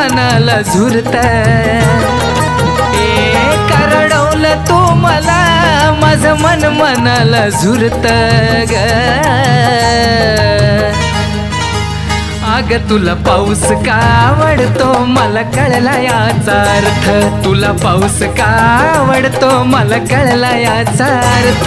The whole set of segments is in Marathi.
मनाला झुरत करडवलं तू मला माझं मन मनाला झुरत ग अग तुला पाऊस का आवडतो मला कळला याचा अर्थ तुला पाऊस का आवडतो मला कळला याचा अर्थ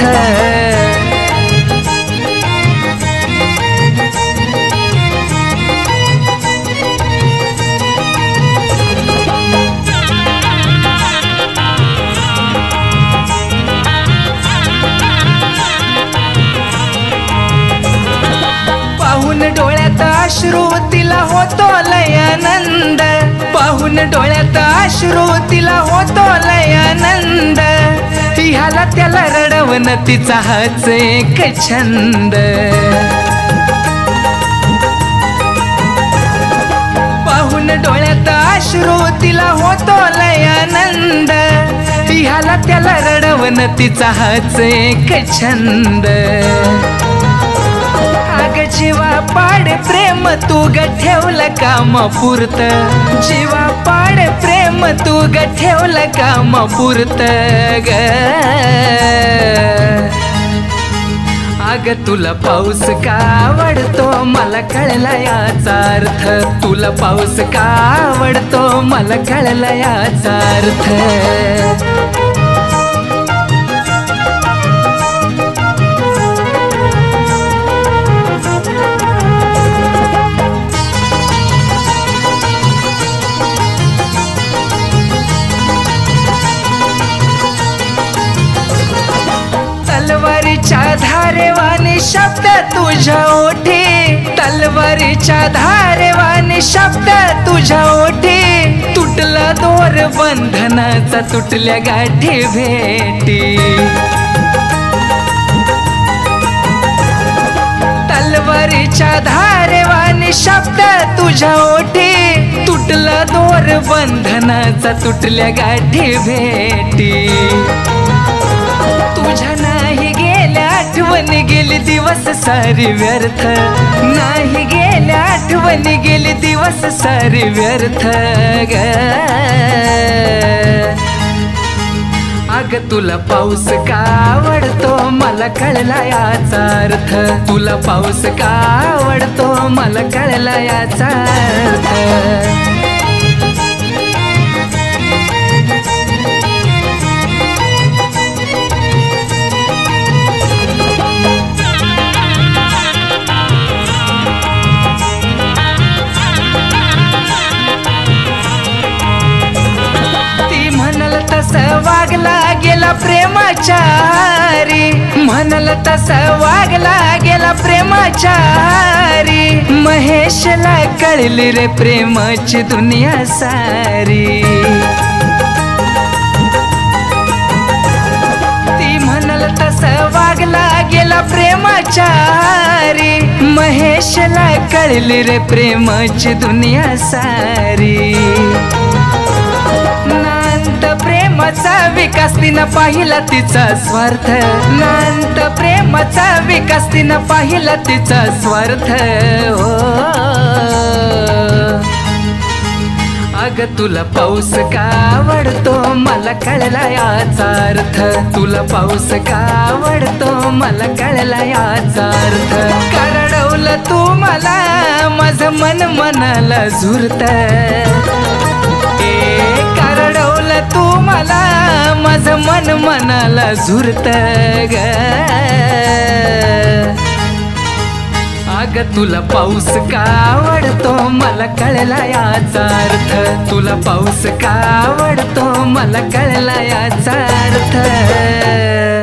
पाहून डोळ्यात अश्रू तिला होतो लय आनंद पाहून डोळ्यात अश्रू तिला होतो लय आनंद ह्याला त्याला रडवण तिचा हाच एक छंद पाहून डोळ्यात अश्रू तिला होतो लय आनंद ह्याला त्याला रडवण तिचा हाच एक छंद अग जीवा पाड प्रेम तू ग ठेवलं काम पुरत जीवा पाड प्रेम तू ग ठेवलं काम पुरत ग अग तुला पाऊस का आवडतो मला कळला याचा अर्थ तुला पाऊस का आवडतो मला कळला याचा अर्थ तलवारीच्या धारेवानी शब्द तुझ्या ओठी तलवारीच्या धारेवानी शब्द तुझ्या ओठी तुटला दोर बंधनाचा तुटल्या गाठी भेटी तलवारीच्या धारेवानी शब्द तुझ्या ओठी तुटला दोर बंधनाचा तुटल्या गाठी भेटी तुझ्या नाही गेल्या आठवणी गेली दिवस सारी व्यर्थ नाही गेल्या आठवणी गेली दिवस सारी व्यर्थ ग अग तुला पाऊस का आवडतो मला कळला याचा अर्थ तुला पाऊस का आवडतो मला कळला याचा अर्थ वागला गेला प्रेमाच्या आरी म्हणाल तसं वागला गेला प्रेमाच्या आरी महेशला कळली रे प्रेमाची दुनिया सारी ती म्हणाल तसं वागला गेला प्रेमाच्या आरी महेशला कळली रे प्रेमाची दुनिया सारी प्रेमाचा विकास तिनं पाहिला तिचा स्वार्थ नांत प्रेमाचा विकास तिनं पाहिला तिचा स्वार्थ हो अग तुला पाऊस का आवडतो मला कळला याचा अर्थ तुला पाऊस का आवडतो मला कळला याचा अर्थ करडवलं तू मला माझं मन मनाला झुरत करडवलं तू मला माझं मन मनाला झुरत ग अग तुला पाऊस का आवडतो मला कळला याचा अर्थ तुला पाऊस का आवडतो मला कळला याचा अर्थ